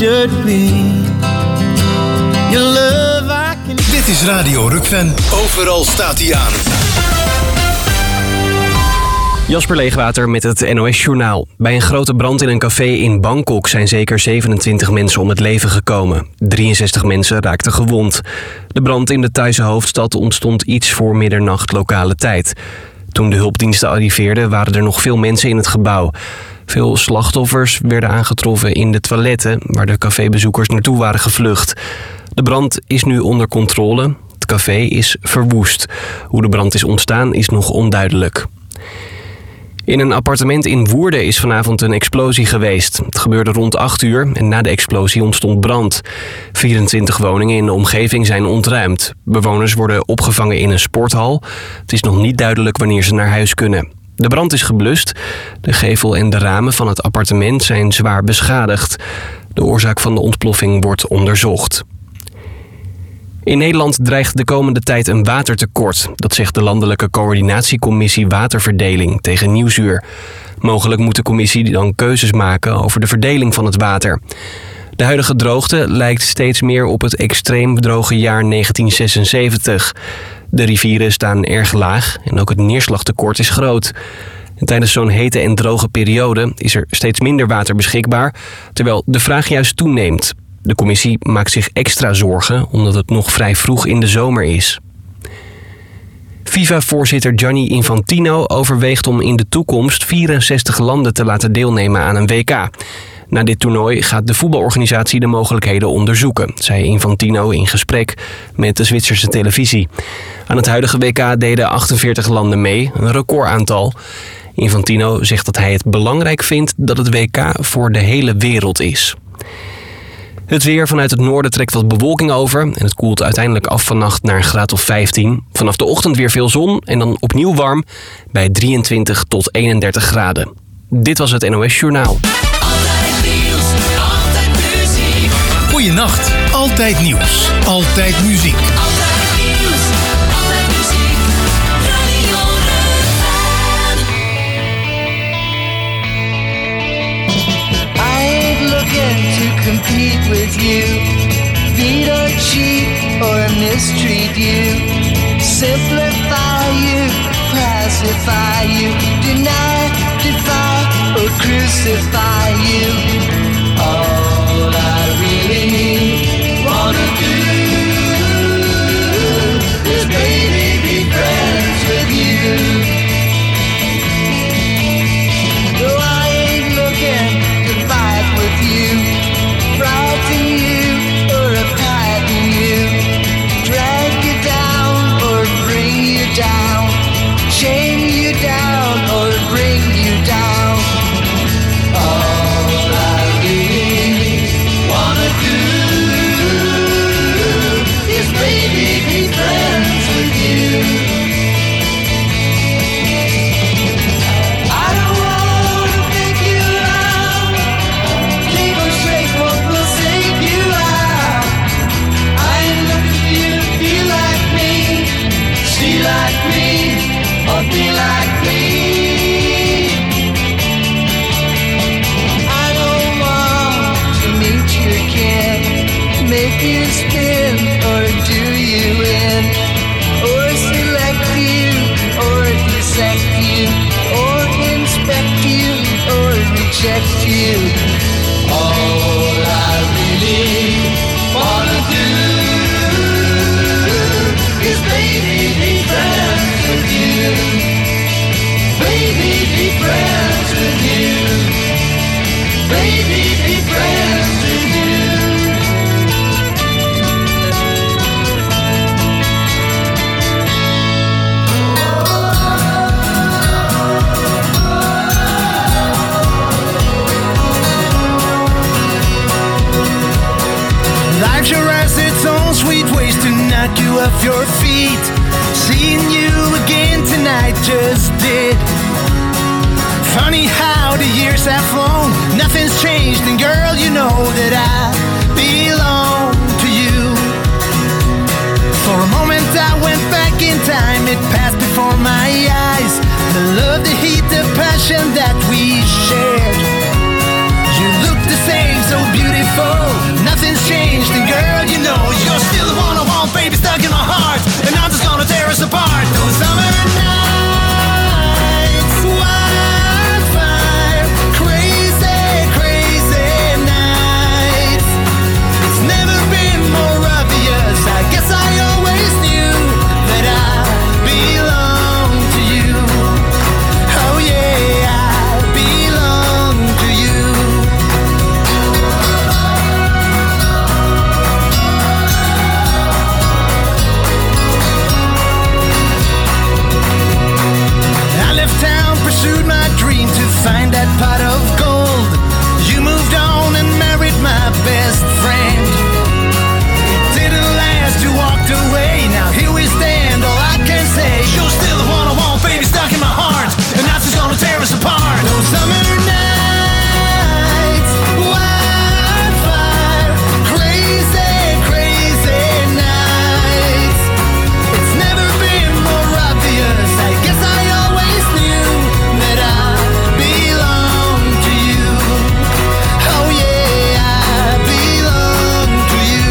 should be. Your love I can... Dit is Radio Rukven. Overal staat hij aan. Jasper Leegwater met het NOS-journaal. Bij een grote brand in een café in Bangkok zijn zeker 27 mensen om het leven gekomen. 63 mensen raakten gewond. De brand in de Thaise hoofdstad ontstond iets voor middernacht lokale tijd. Toen de hulpdiensten arriveerden waren er nog veel mensen in het gebouw. Veel slachtoffers werden aangetroffen in de toiletten waar de cafébezoekers naartoe waren gevlucht. De brand is nu onder controle. Het café is verwoest. Hoe de brand is ontstaan is nog onduidelijk. In een appartement in Woerden is vanavond een explosie geweest. Het gebeurde rond 8 uur en na de explosie ontstond brand. 24 woningen in de omgeving zijn ontruimd. Bewoners worden opgevangen in een sporthal. Het is nog niet duidelijk wanneer ze naar huis kunnen. De brand is geblust. De gevel en de ramen van het appartement zijn zwaar beschadigd. De oorzaak van de ontploffing wordt onderzocht. In Nederland dreigt de komende tijd een watertekort. Dat zegt de Landelijke Coördinatiecommissie Waterverdeling tegen Nieuwsuur. Mogelijk moet de commissie dan keuzes maken over de verdeling van het water. De huidige droogte lijkt steeds meer op het extreem droge jaar 1976. De rivieren staan erg laag en ook het neerslagtekort is groot. En tijdens zo'n hete en droge periode is er steeds minder water beschikbaar, terwijl de vraag juist toeneemt. De commissie maakt zich extra zorgen omdat het nog vrij vroeg in de zomer is. FIFA-voorzitter Gianni Infantino overweegt om in de toekomst 64 landen te laten deelnemen aan een WK. Na dit toernooi gaat de voetbalorganisatie de mogelijkheden onderzoeken, zei Infantino in gesprek met de Zwitserse televisie. Aan het huidige WK deden 48 landen mee, een recordaantal. Infantino zegt dat hij het belangrijk vindt dat het WK voor de hele wereld is. Het weer vanuit het noorden trekt wat bewolking over en het koelt uiteindelijk af vannacht naar een graad of 15. Vanaf de ochtend weer veel zon en dan opnieuw warm bij 23 tot 31 graden. Dit was het NOS Journaal. Altijd nieuws, altijd muziek. Goeienacht. Altijd nieuws. Altijd muziek. Altijd nieuws, altijd muziek. Radio Rukven. I ain't looking to compete with you. Beat or cheat or mistreat you. Simplify you, pacify you. Deny, defy or crucify you. All I really wanna do is baby be friends with you. No, I ain't looking to fight with you, frighten you or frighten you, drag you down or bring you down, shame you down or bring you down. All I really wanna do is baby be friends with you. I don't wanna pick you out, keep her straight, what will save you out. I ain't looking for you to be like me, see like me, or be like me. I don't want to meet your kin, make you spin or do you in, or select you or dissect you, or inspect you or reject you. All I really wanna do is baby be friends with you, baby be friends with you, baby be friends with you. Life sure has its own sweet ways to knock you off your feet. Seeing you again tonight just did. Funny how the years have flown, nothing's changed, and girl, you know that I belong to you. For a moment I went back in time, it passed before my eyes. The love, the heat, the passion that we shared. You look the same, so beautiful. find that pot of gold. You moved on and married my best friend. Didn't last, you walked away. Now here we stand, all I can say, you're still the one I want, baby, stuck in my heart. And that's just gonna tear us apart. Those summer nights, wildfire, crazy, crazy nights. It's never been more obvious. I guess I always knew that I belong to you. Oh yeah, I belong to you.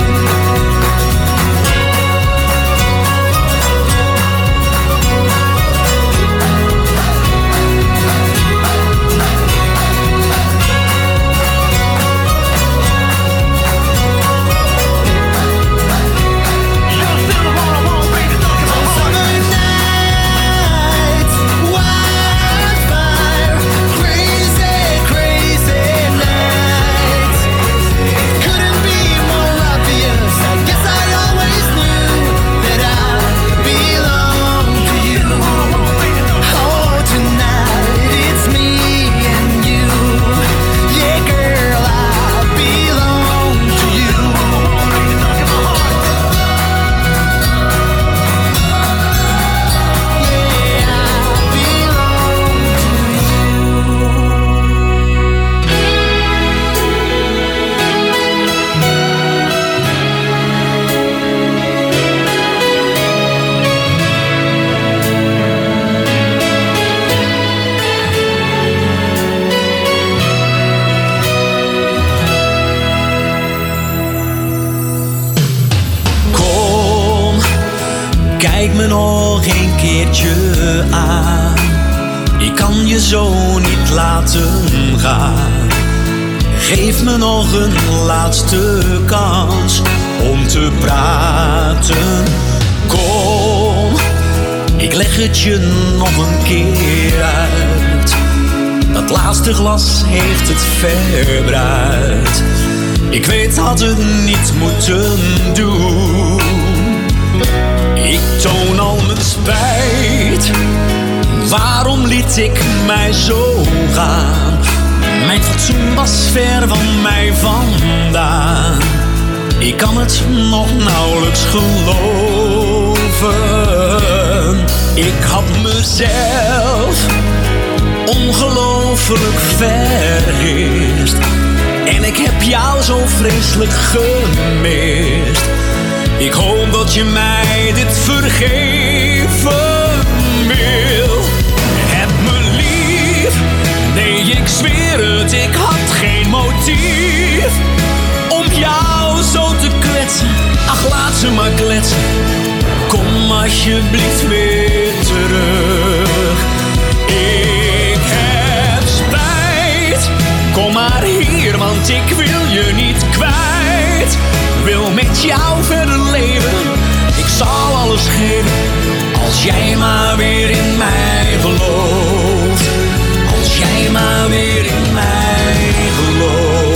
Summer nights, wildfire, crazy, crazy nights. Couldn't be more obvious. I guess I always knew that I belong to you. Oh, tonight it's me and you. Yeah, girl, I belong to you. Yeah, I belong Kom, kijk me nog een keertje aan. Ik kan je zo niet laten gaan. Geef me nog een laatste kans om te praten. Kom, ik leg het je nog een keer uit. Dat laatste glas heeft het verbruikt. Ik weet had het niet moeten doen. Ik toon al mijn spijt. Waarom liet ik mij zo gaan? Mijn fatsoen was ver van mij vandaan. Ik kan het nog nauwelijks geloven. Ik had mezelf ongelooflijk vergist. En ik heb jou zo vreselijk gemist. Ik hoop dat je mij dit vergeven wil. Heb me lief, nee ik zweer het, ik had geen motief om jou zo te kwetsen. Ach, laat ze maar kletsen. Kom alsjeblieft weer terug. Ik heb spijt. Kom maar hier, want ik wil je niet kwijt. Wil met jou verder leven. Ik zal alles geven. Als jij maar weer in mij gelooft. Als jij maar weer in mij gelooft.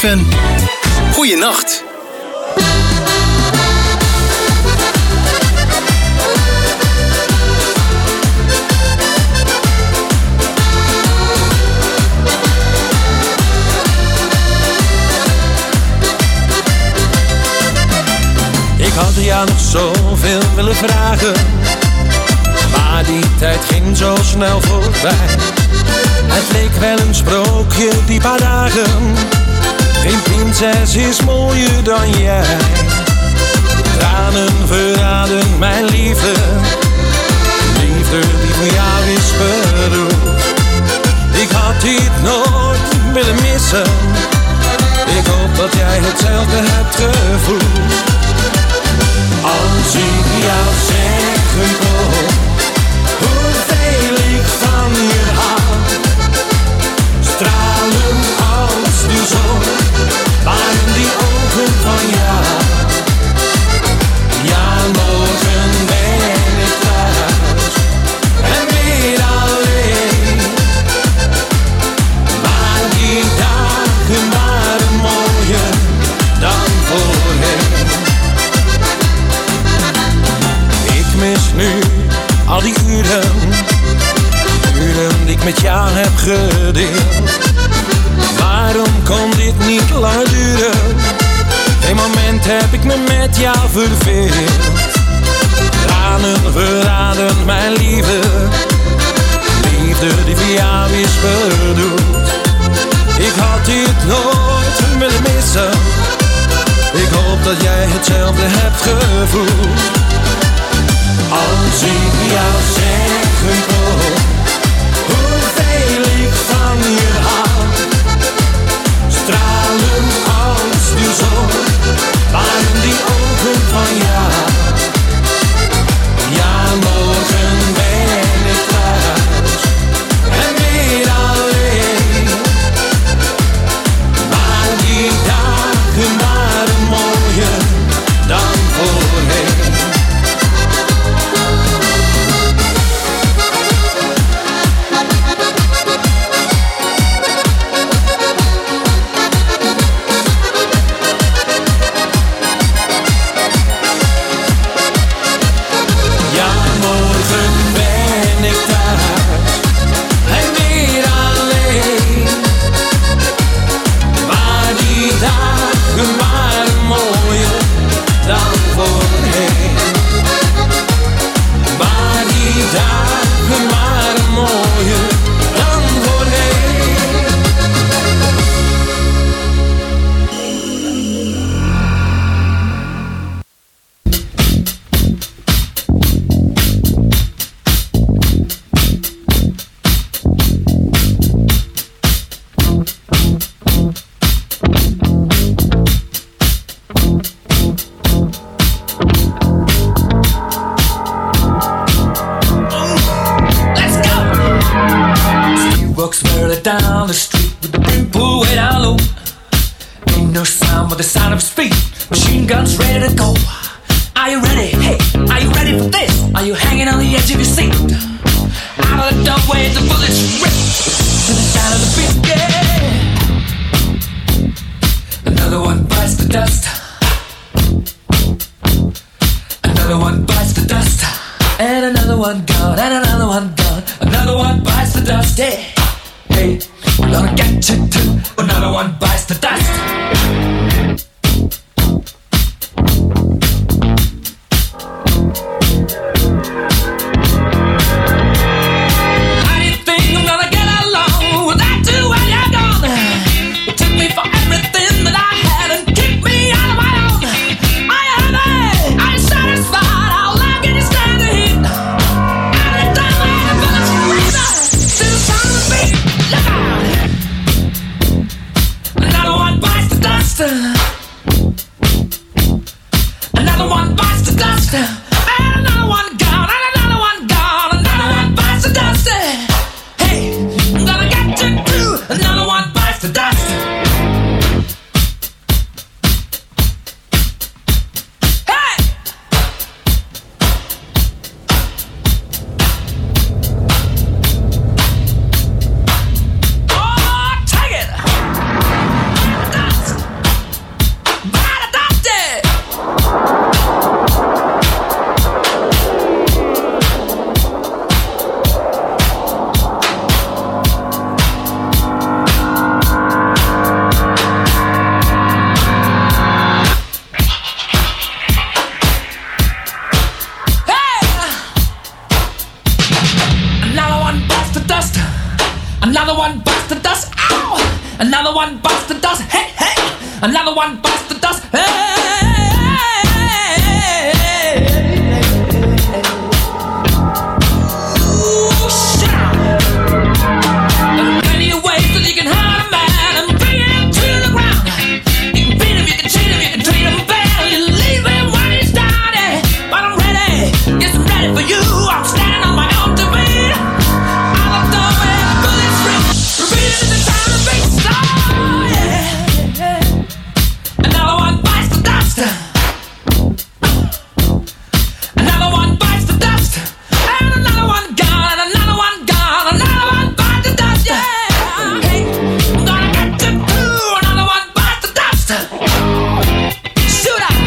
muziekfan. Goeienacht. Ik had jou nog zoveel willen vragen, maar die tijd ging zo snel voorbij. Het leek wel een sprookje die paar dagen. Geen prinses is mooier dan jij. Tranen verraden mijn liefde, liefde die voor jou is bedoeld. Ik had dit nooit willen missen. Ik hoop dat jij hetzelfde hebt gevoeld. Als ik jou zeggen kon hoeveel ik van je hou, stralend als de zon, waren die ogen van jou. Ja, morgen ben ik thuis en weer alleen, maar die dagen waren mooier dan voorheen. Ik mis nu al die uren die ik met jou heb gedeeld. Waarom kon dit niet langer duren? Geen moment heb ik me met jou verveeld. Tranen verraden mijn liefde, liefde die voor jou is bedoeld. Ik had dit nooit willen missen. Ik hoop dat jij hetzelfde hebt gevoeld. Als ik jou zeggen kon hoeveel ik van je hou, stralend als de zon, waren die ogen van jou. Ja, morgen ben ik thuis en weer alleen, maar die dagen waren mooier dan voorheen. Dagen waren mooier dan voorheen. Down the street with the brim pulled way down low. Ain't no sound but the sound of speed. Machine guns ready to go. Are you ready? Hey, are you ready for this? Are you hanging on the edge of your seat? Out of the doorway, the bullets rip to the sound of the beat. Yeah. Another one bites the dust. Another one bites the dust. And another one gone. And another one gone. Another one bites the dust. Yeah. Hey, we're gonna get you too. Another one bites the dust. How do you think I'm gonna get along without you when you're gone? You took me for everything that I had and kicked me out of my own. Are you happy? Are you satisfied? How long can you stand the heat? Every time I have bullets razor to the sound of the beat. Look out! Another one bites the dust. Another one bites the dust. And another one gone. And another one gone. Another one bites the dust. Hey, I'm gonna get you too. Another one bites the dust. Hey! Oh, take it! Dust. Another one bites the dust. Hey, hey. Another one bites the dust. Hey. Ooh, shout. There are plenty of ways that you can hurt a man and bring him to the ground. You can beat him, you can cheat him, you can treat him bad. You leave him when he's started. But I'm ready. Yes, I'm ready for you. I'm standing on my own to beat. I looked over and the bullets ring. Repeating the sound of big star. Yeah. Another one bites the dust. Another one bites the dust. And another one gone. And another one gone. Another one bites the dust. Yeah. Hey, I'm gonna get to do. Another one bites the dust. Shoot out.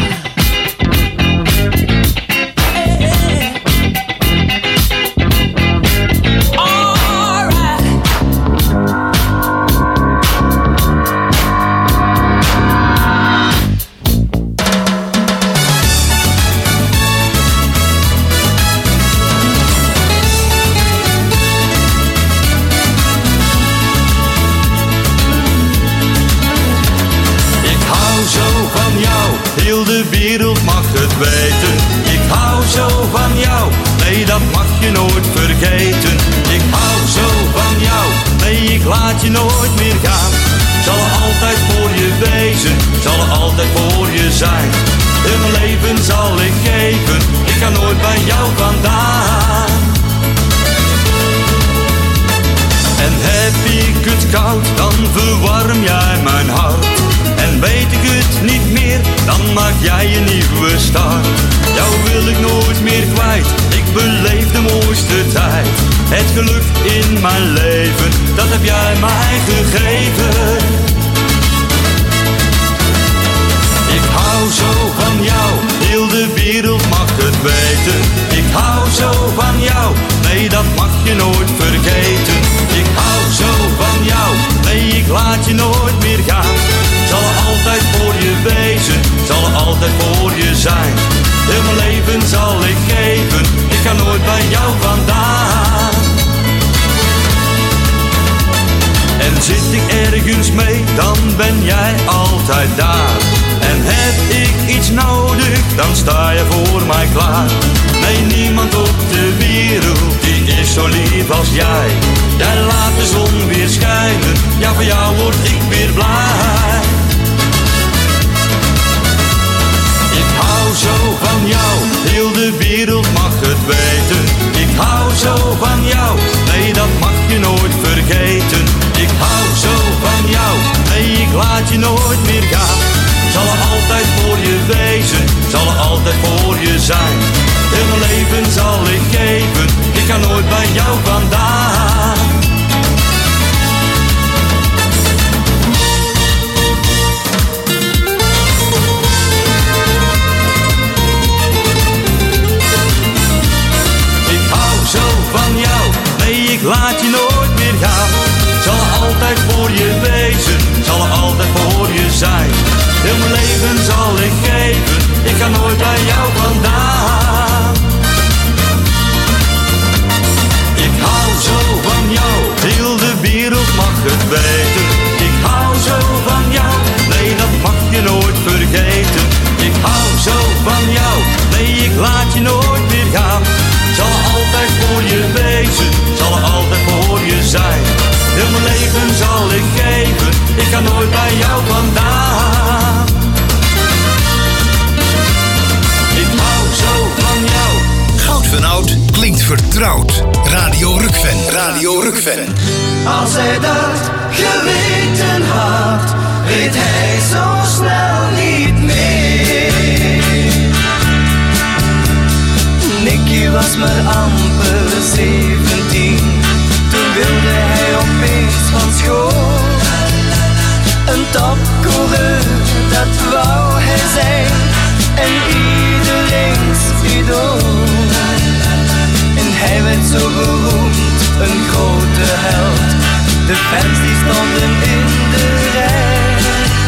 Ik hou zo van jou, heel de wereld mag het weten. Ik hou zo van jou, nee dat mag je nooit vergeten. Ik hou zo van jou, nee ik laat je nooit meer gaan. Zal altijd voor je wezen, zal altijd voor je zijn. In mijn leven zal ik geven, ik ga nooit bij jou vandaan. En heb ik het koud, dan verwarm jij mijn hart. En weet ik het niet meer, dan maak jij een nieuwe start. Jou wil ik nooit meer kwijt, ik beleef de mooiste tijd. Het geluk in mijn leven, dat heb jij mij gegeven. Ik hou zo van jou, heel de wereld mag het weten. Ik hou zo van jou, nee dat mag je nooit vergeten. Ik hou zo van jou, nee ik laat je nooit meer gaan. Zal altijd voor je wezen, zal altijd voor je zijn. In mijn leven zal ik geven, ik ga nooit bij jou vandaan. En zit ik ergens mee, dan ben jij altijd daar. En heb ik iets nodig, dan sta je voor mij klaar. Nee, niemand op de wereld, die is zo lief als jij. Jij laat de zon weer schijnen, ja voor jou word ik weer blij. Ik hou zo van jou, heel de wereld mag het weten. Ik hou zo van jou, nee dat mag je nooit vergeten. Ik hou zo van jou, nee ik laat je nooit meer gaan. Zal altijd voor je wezen, zal altijd voor je zijn. In mijn leven zal ik geven, ik ga nooit bij jou vandaan. Ik hou zo van jou, nee ik laat je nooit meer gaan. Zal altijd voor je wezen, zal altijd voor je zijn. Heel mijn leven zal ik geven, ik ga nooit bij jou vandaan. Ik hou zo van jou, heel de wereld mag het weten. Ik hou zo van jou, nee dat mag je nooit vergeten. Ik hou zo van jou, nee ik laat je nooit meer gaan. Zal altijd voor je wezen, zal altijd voor je zijn. Heel mijn leven zal ik geven, ik ga nooit bij jou vandaan. Ik hou zo van jou. Goud van Oud klinkt vertrouwd. Radio Rukven. Radio Rukven. Als hij dat geweten had, weet hij zo snel niet meer. Nicky was maar amper 17, toen wilde hij opeens van school. Een topcoureur, dat wou hij zijn, en iedereen's idool. En hij werd zo beroemd, een grote held. De fans die stonden in de rij.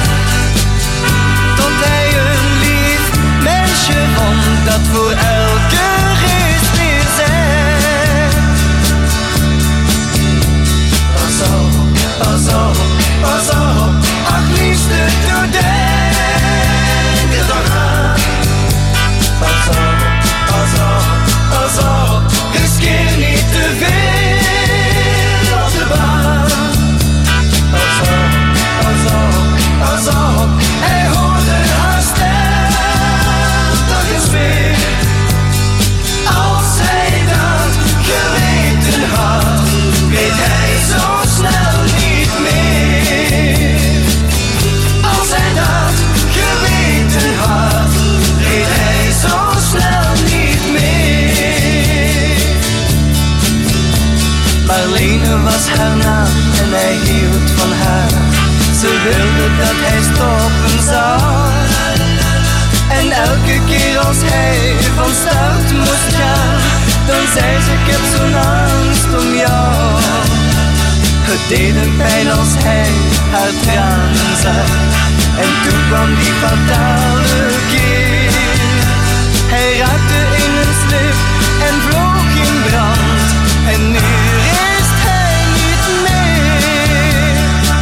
Tot hij een lief meisje vond, dat voor elke race weer zei. Pas op, pas op, pas op. wilde dat hij stoppen zou. En elke keer als hij van start moest gaan, dan zei ze ik heb zo'n angst om jou. Het deed hem pijn als hij haar tranen zag. En toen kwam die fatale keer. Hij raakte in een slip en vloog in brand. En nu is hij niet meer.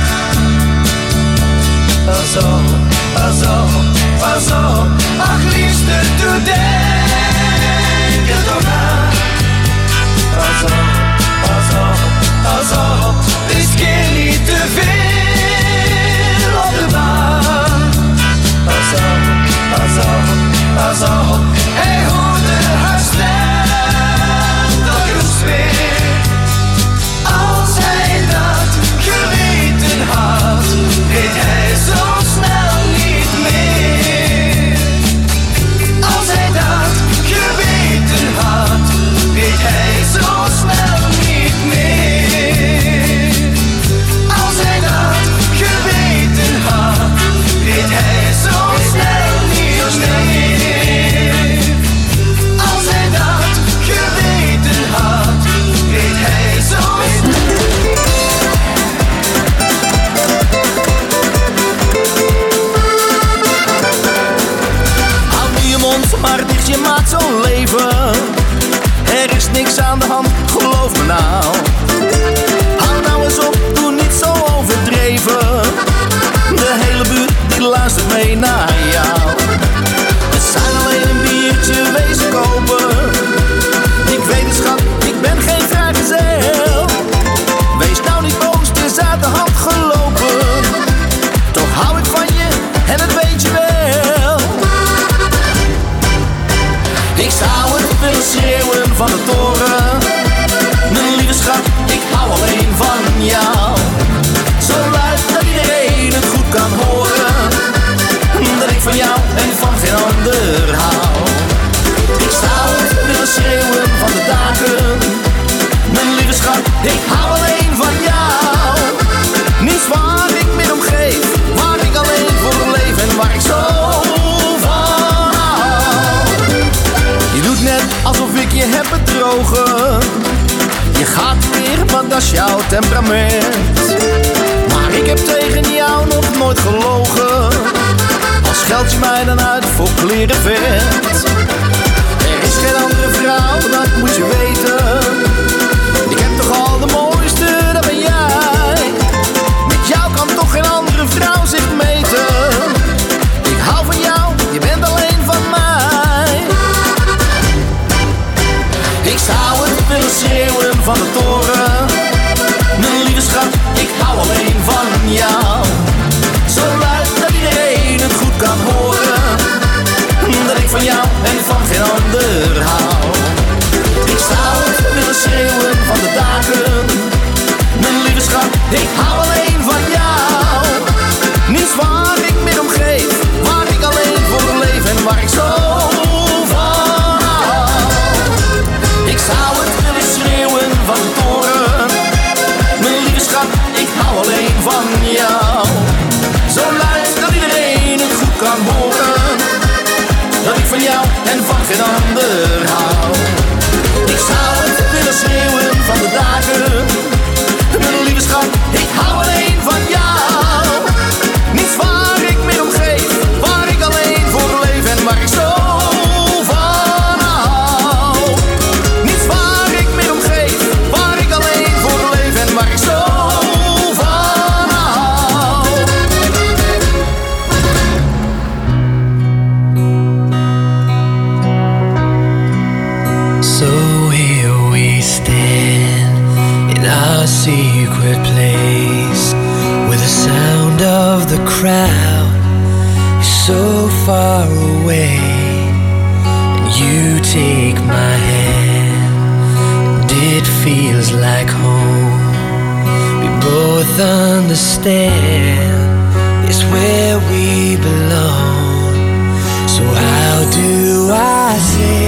Pas op, pas op, pas op. Ach liefste, doe denk er toch aan. Pas op, pas op, pas op. Riskeer niet te veel op de baan. Pas op, pas op, pas op. Hij hoorde haar stem telkens weer. Als hij dat geweten had, weet hij zo snel niet meer. Als hij dat geweten had, weet hij zo snel niet meer. Als hij dat geweten had, weet hij zo snel niet meer. Als hij dat geweten had, weet hij zo snel. Houd nu je mond maar dicht, je maakt zo'n leven. Er is niks aan de hand, geloof me nou. Hou nou eens op, doe niet zo overdreven. De hele buurt die luistert mee naar jou. We zijn alleen een biertje wezen kopen. Ik weet het schat, ik ben geen vrijgezel. Wees nou niet boos, het is uit de hand gelopen. Toch hou ik van je en dat weet je wel. Ik zou het willen schreeuwen van de toren. Mijn lieve schat, ik hou alleen van jou. Zo luid dat iedereen het goed kan horen. Dat ik van jou en van geen ander hou. Ik zou het willen schreeuwen van de daken. Mijn lieve schat, ik hou alleen van jou. Niets waar ik meer om geef, waar ik alleen voor leef en waar ik zo van hou. Je doet net alsof ik je heb bedrogen. Je gaat weer, want dat is jouw temperament. Maar ik heb tegen jou nog nooit gelogen. Al scheld je mij dan uit voor kleren vet. Er is geen andere vrouw, dat moet je weten. Ik heb toch al de mooiste, dat ben jij. Met jou kan toch geen andere vrouw zich meten. Ik hou van jou, je bent alleen van mij. Ik zou het willen schreeuwen van de toren. Mijn lieve schat, ik hou alleen van jou. Zo luid dat iedereen het goed kan horen. Dat ik van jou en van geen ander hou. Ik zou het willen schreeuwen van de daken. Mijn lieve schat, ik hou alleen van jou. Niets waar ik meer om geef, waar ik alleen voor leef en waar ik zo van hou. Ik zou het willen schreeuwen van de toren. Mijn lieve schat, ik hou alleen van jou. Zo luid dat iedereen het goed kan horen. Dat ik van jou en van geen ander hou. Ik zou het willen schreeuwen van de daken. Mijn lieve schat, ik hou alleen van jou. Niets waar ik meer om geef, waar ik alleen voor leef en waar ik zo van hou. Niets waar ik meer om geef, waar ik alleen voor leef en waar ik zo van hou. So here we stand in our secret place, where the sound of the crowd is so far away. And you take my hand, and it feels like home. We both understand it's where we belong. So how do I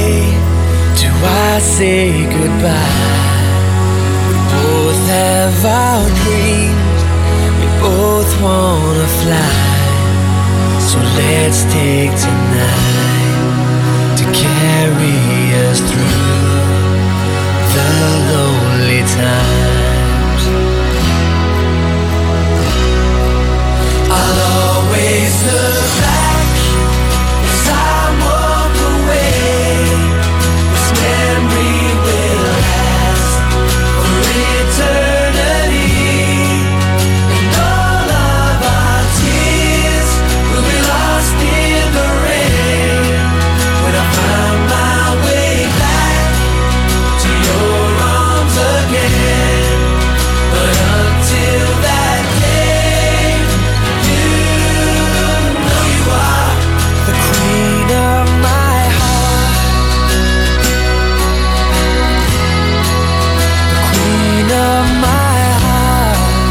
say goodbye? We both have our dreams, we both both wanna fly, so let's take tonight to carry us through the lonely times. I'll always look back as I walk away. This memory will last for eternity, and all of our tears will be lost in the rain when I find my way back to your arms again. But until that day, you know you are the queen of my heart, the queen of my heart.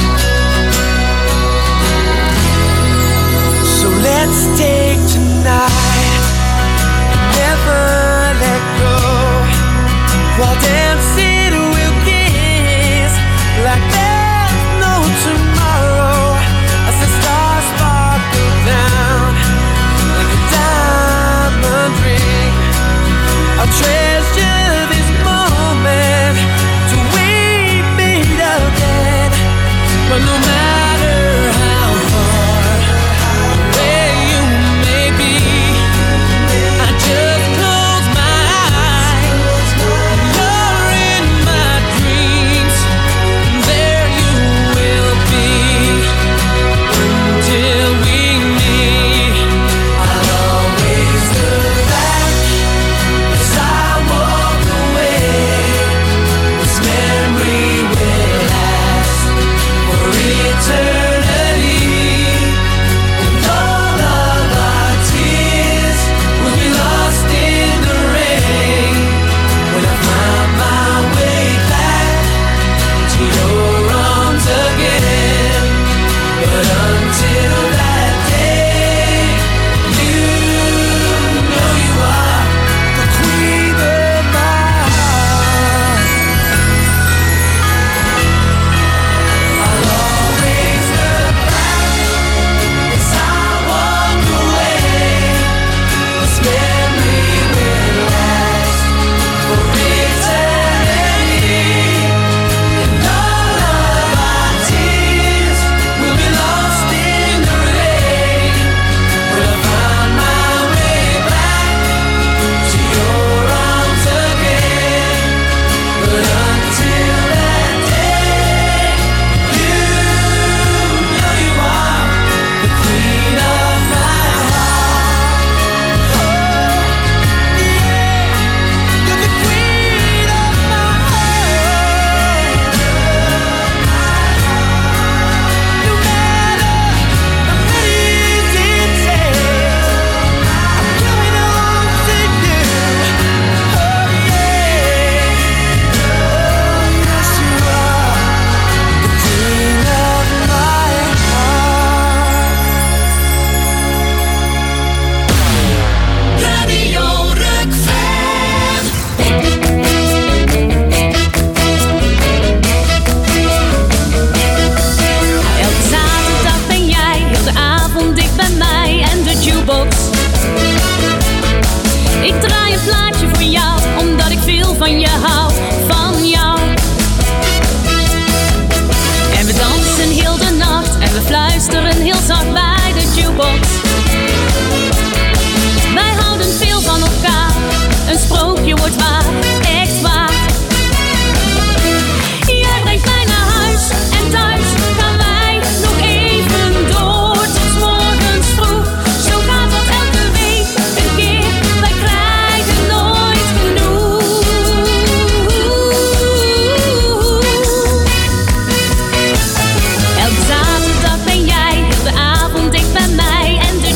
So let's take tonight, never let go, while dancing we'll kiss like there's no tomorrow, as the stars sparkle down like a diamond ring. I'll treasure this moment till we meet again. But no matter how far away you may be, I just close my eyes. You're in my dreams, and there you will be until we meet. I'll always look back as I walk away. This memory will last for eternity, and all of our tears will be lost in the rain when I find my way back to your arms again. But until that day, you know you are the queen of my heart. I'll always look back as I walk away. This memory will last for eternity, and all of our tears will be lost in the rain when I find my way back to your arms again. But until that day, you know you are the queen of my heart. Oh, yeah, you're the queen of my heart. No matter how many it takes, I'm coming home to you. Oh yeah, yes you are the queen of my heart. Radio Rukven. Elke zaterdag ben jij heel de avond dicht bij mij en de jukebox. Ik draai een plaatje voor jou, omdat ik veel van je hou, van jou. En we dansen heel de nacht en we fluisteren heel zacht bij de jukebox. Wij houden veel van elkaar, een sprookje wordt waar, echt waar. Jij brengt mij naar huis en thuis gaan wij nog even door tot 's morgens vroeg. Zo gaat dat elke week een keer, wij krijgen nooit genoeg. Elke zaterdag ben jij heel de avond dicht bij mij en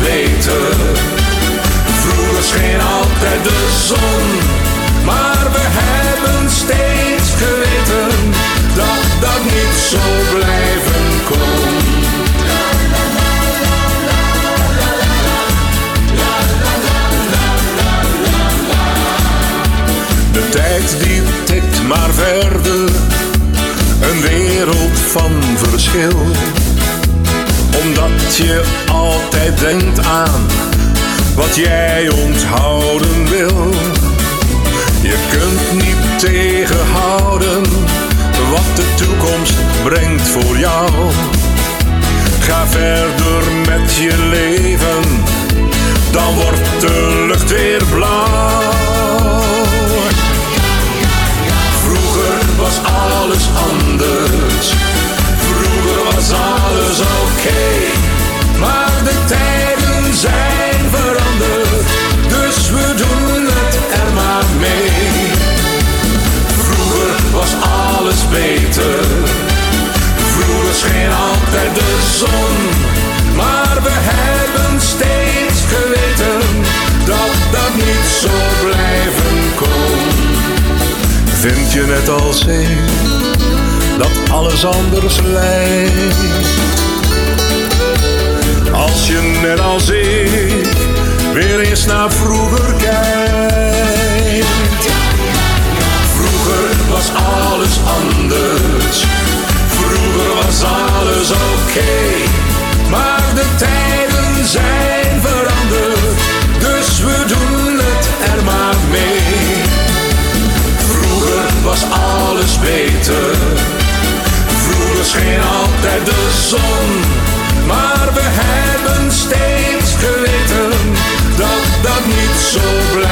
beter. Vroeger scheen altijd de zon, maar we hebben steeds geweten dat dat niet zo blijven kon. De tijd die tikt maar verder, een wereld van verschil. Omdat je altijd denkt aan wat jij onthouden wil. Je kunt niet tegenhouden wat de toekomst brengt voor jou. Ga verder met je leven, dan wordt de lucht weer blauw. Vroeger was alles anders, vroeger was alles oké. Maar de tijden zijn veranderd, dus we doen het er maar mee. Vroeger was alles beter, vroeger scheen altijd de zon. Maar we hebben steeds geweten dat dat niet zo blijven kon. Vind je net als ik dat alles anders lijkt? Als je net als ik weer eens naar vroeger kijkt. Vroeger was alles anders, vroeger was alles oké. Maar de tijden zijn veranderd, dus we doen het er maar mee. Vroeger was alles beter, vroeger scheen altijd de zon. Maar we hebben steeds geweten dat dat niet zo blijft.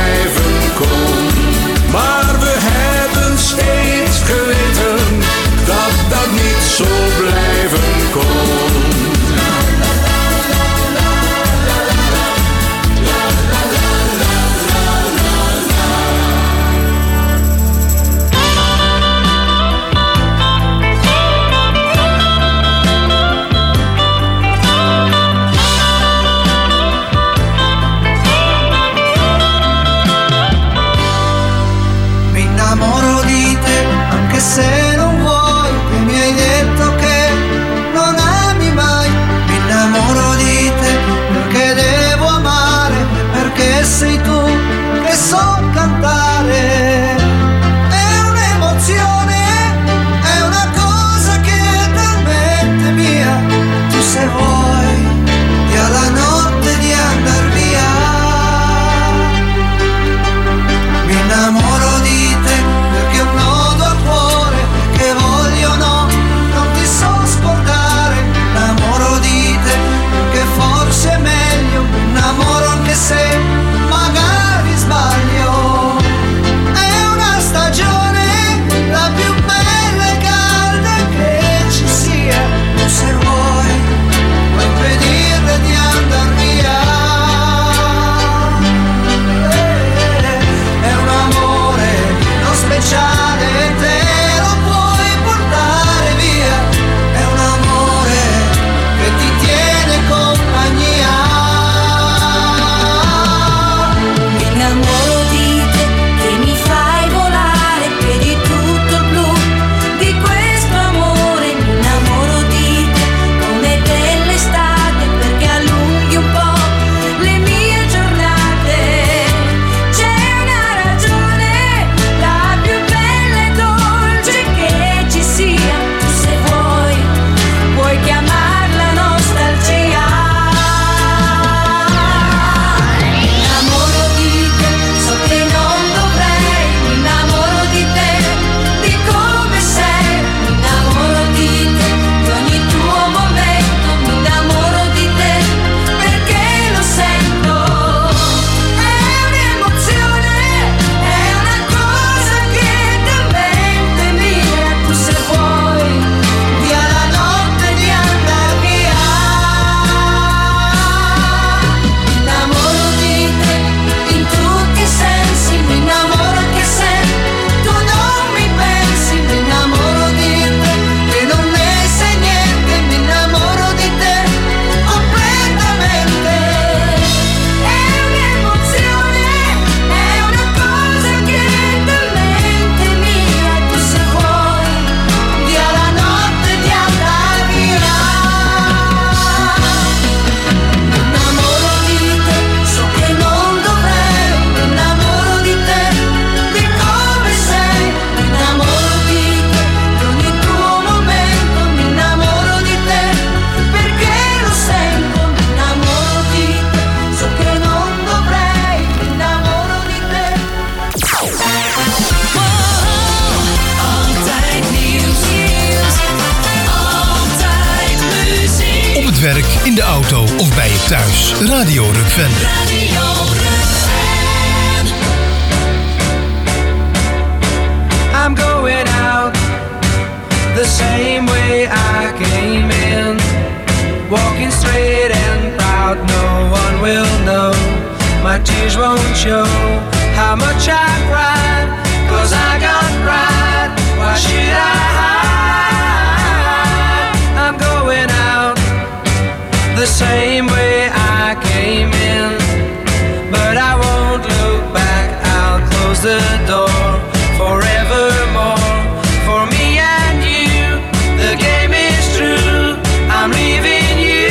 in de auto of bij je thuis. Radio Rukven. Radio Rukven. I'm going out the same way I came in, walking straight and proud. No one will know, my tears won't show how much I cried, 'cause I got pride. Why should I hide? I'm going out the same way I came in, but I won't look back. I'll close the door forevermore. For me and you, the game is true. I'm leaving you.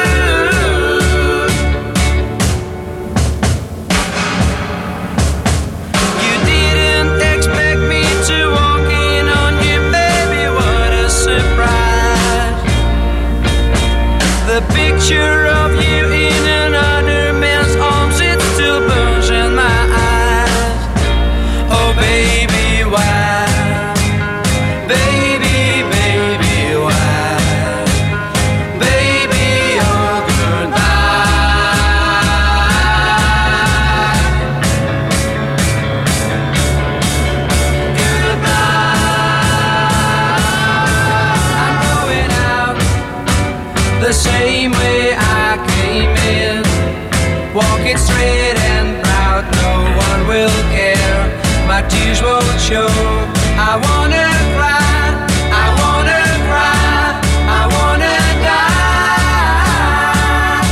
You didn't expect me to walk in on you, baby. What a surprise. The picture of you in another man's arms, it still burns in my eyes. Oh baby, why? Baby, baby, why? Baby, oh goodbye. Goodbye. I'm going out the same way I came in, walking straight and proud. No one will care, my tears won't show. I wanna cry, I wanna cry, I wanna die.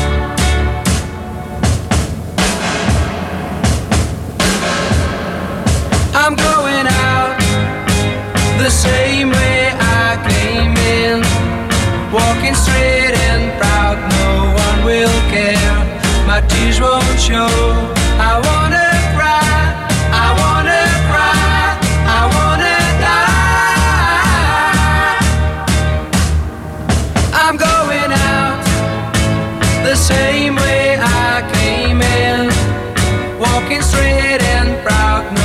I'm going out the same way I came in, walking straight and proud. No one will care, my tears won't show. I wanna cry, I wanna cry, I wanna die. I'm going out the same way I came in, walking straight and proud. No.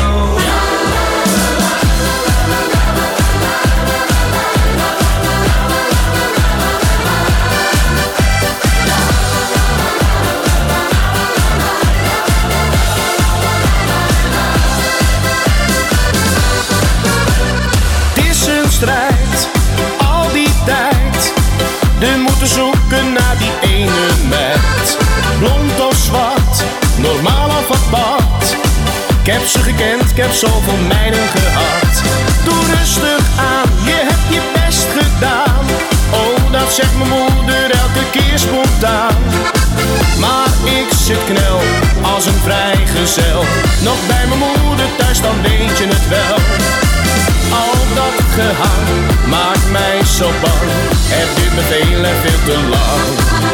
Strijd, al die tijd, de moeten zoeken naar die ene meid. Blond of zwart, normaal of apart. Ik heb ze gekend, ik heb zoveel meiden gehad. Doe rustig aan, je hebt je best gedaan. Oh, dat zegt mijn moeder elke keer spontaan. Maar ik zit knel als een vrijgezel. Nog bij mijn moeder thuis, dan weet je het wel. Al dat gehang maakt mij zo bang. Het duurt me veel en veel te lang.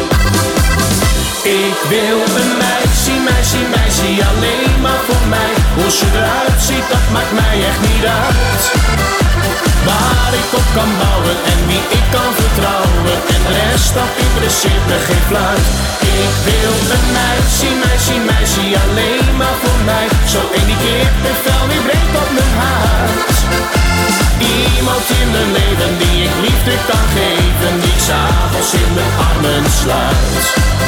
Ik wil een meisje, meisje, meisje, alleen maar voor mij. Hoe ze eruit ziet, dat maakt mij echt niet uit. Waar ik op kan bouwen en wie ik kan vertrouwen. En de rest, dat interesseert me geen fluit. Ik wil een meisje, meisje, meisje, alleen maar voor mij. Zo één die keer de vel weer breekt op mijn huid. Iemand in mijn leven die ik liefde kan geven, die ik 's avonds in mijn armen sluit.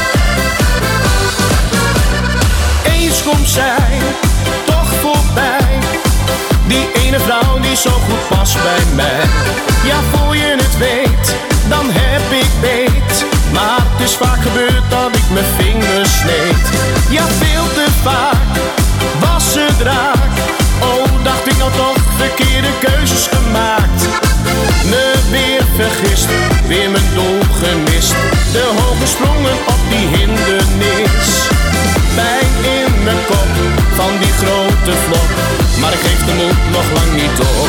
Eens komt zij toch voorbij, die ene vrouw die zo goed past bij mij. Ja, voor je het weet, dan heb ik beet. Maar het is vaak gebeurd dat ik mijn vingers sneed. Ja, veel te vaak was ze raak. Oh, dacht ik nou toch verkeerde keuzes gemaakt. Me weer vergist, weer mijn doel gemist. De hoge sprongen op die hindernis. Pijn in mijn kop van die grote vlok. Maar ik geef de moed nog lang niet op.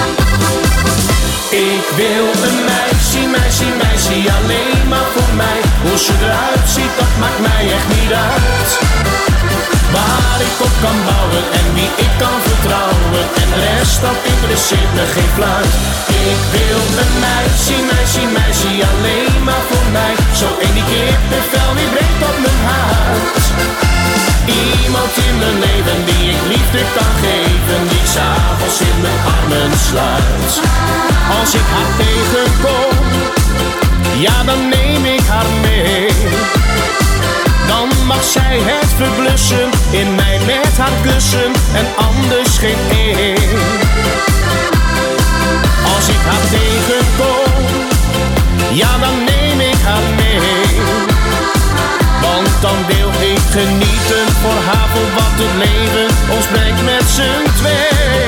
Ik wil een meisje, meisje, meisje, alleen maar voor mij. Hoe ze eruit ziet, dat maakt mij echt niet uit. Waar ik op kan bouwen en wie ik kan vertrouwen. En de rest, dat interesseert me geen fluit. Ik wil een meisje, meisje, meisje, alleen maar voor mij. Zo één die keer de vel weer breekt op mijn huid. Iemand in mijn leven die ik liefde kan geven, die ik 's avonds in mijn armen sluit. Als ik haar tegenkom, ja dan neem ik haar mee. Dan mag zij het verblussen, in mij met haar kussen en anders geen één. Als ik haar tegenkom, ja dan neem ik haar mee. Want dan wil ik genieten voor haar, voor wat het leven ons brengt met z'n twee.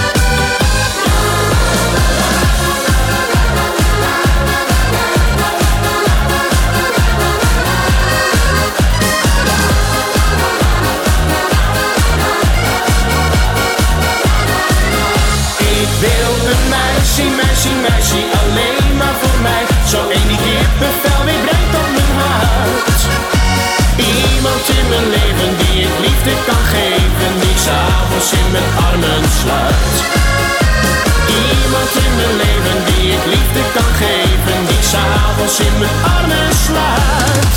Meisje, alleen maar voor mij. Zo één die kippenvel weer brengt op mijn hart. Iemand in mijn leven die ik liefde kan geven, die 's avonds in mijn armen sluit. Iemand in mijn leven die ik liefde kan geven, die 's avonds in mijn armen sluit.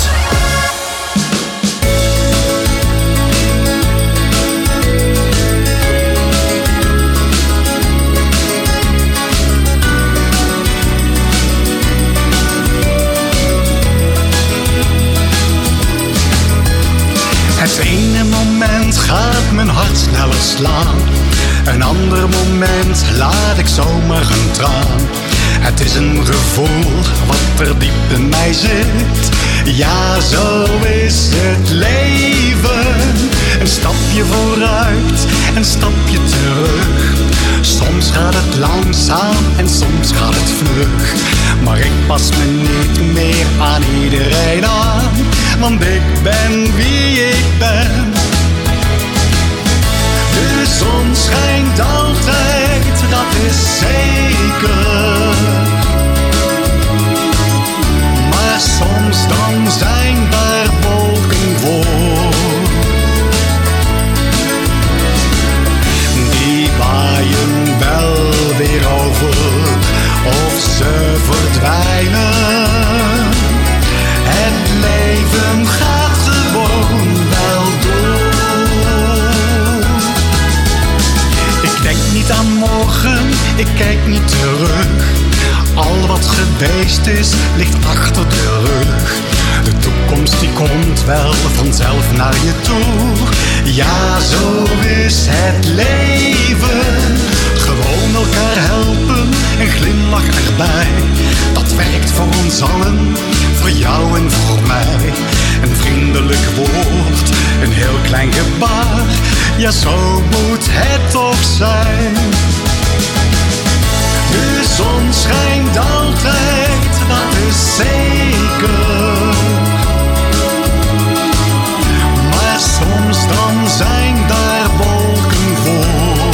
Het ene moment gaat mijn hart sneller slaan. Een ander moment laat ik zomaar een traan. Het is een gevoel wat er diep in mij zit. Ja, zo is het leven. Een stapje vooruit, een stapje terug. Soms gaat het langzaam en soms gaat het vlug. Maar ik pas me niet meer aan iedereen aan, want ik ben wie ik ben. De zon schijnt altijd, dat is zeker. Maar soms dan zijn daar wolken voor. Die waaien wel weer over, of ze verdwijnen. Het leven gaat gewoon wel door. Ik denk niet aan morgen, ik kijk niet terug. Al wat geweest is, ligt achter de rug. De toekomst die komt wel vanzelf naar je toe. Ja, zo is het leven. Gewoon elkaar helpen, een glimlach erbij. Dat werkt voor ons allen, voor jou en voor mij. Een vriendelijk woord, een heel klein gebaar. Ja, zo moet het toch zijn. De zon schijnt altijd, dat is zeker. Maar soms dan zijn daar wolken voor.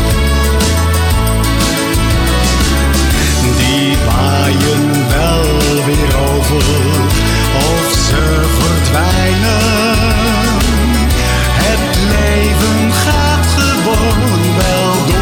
Die waaien wel weer over, of ze verdwijnen. Het leven gaat gewoon wel door.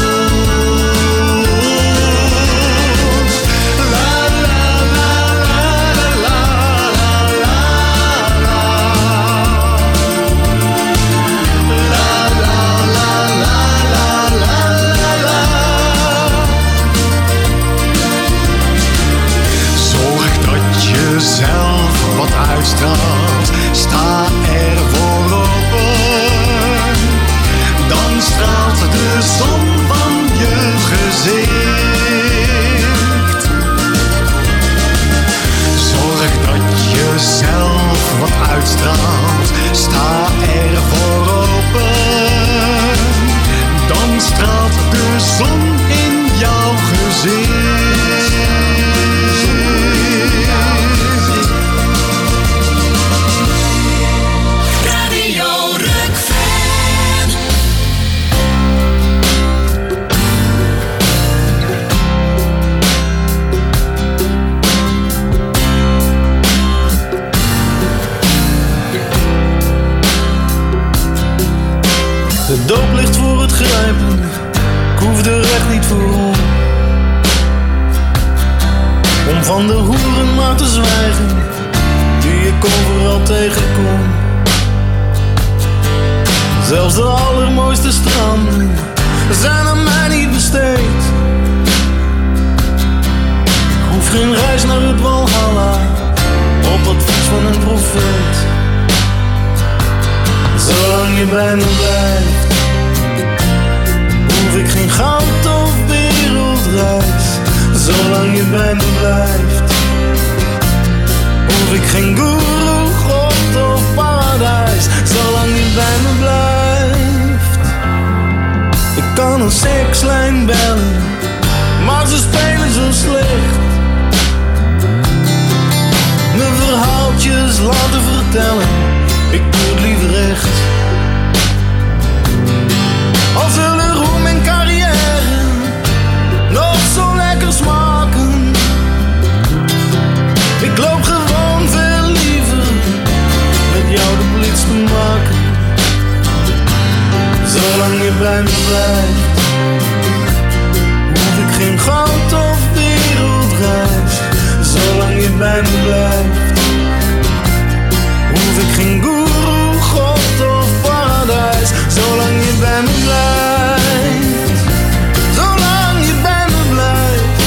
Zelf wat uitstraalt, sta er voor open. Dan straalt de zon van je gezicht. Zorg dat je zelf wat uitstraalt, sta er voor open. Dan straalt de zon in jouw gezicht. Het dooplicht voor het grijpen, ik hoef er echt niet voor om van de hoeren maar te zwijgen, die ik overal tegenkom. Zelfs de allermooiste stranden zijn aan mij niet besteed. Ik hoef geen reis naar het Walhalla, van een profeet. Zolang je bij me blijft, hoef ik geen goud of wereldreis. Zolang je bij me blijft, hoef ik geen guru, God of paradijs. Zolang je bij me blijft. Ik kan een sekslijn bellen, maar ze spelen zo slecht. Mijn verhaaltjes laten vertellen, ik doe het liever echt. Al zullen roem en carrière nog zo lekker smaken, ik loop gewoon veel liever met jou de blitz te maken. Zolang je bij me blijft, hoef ik geen goud of wereldreis. Zolang je bij me blijft, hoef ik geen guru, God of paradijs. Zolang je bij me blijft, zolang je bij me blijft.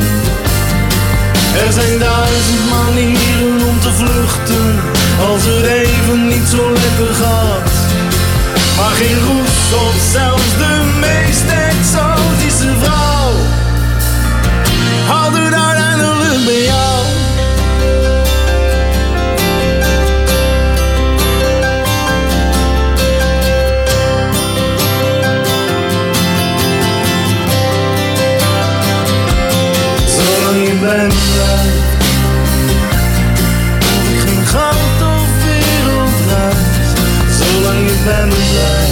Er zijn 1000 manieren om te vluchten, als het even niet zo lekker gaat. Maar geen roes of zelfs de meest exotische vrouw houdt het uiteindelijk bij jou. Zolang je bij me blijft, hoef ik geen goud of wereldreis. Zolang je bij me blijft,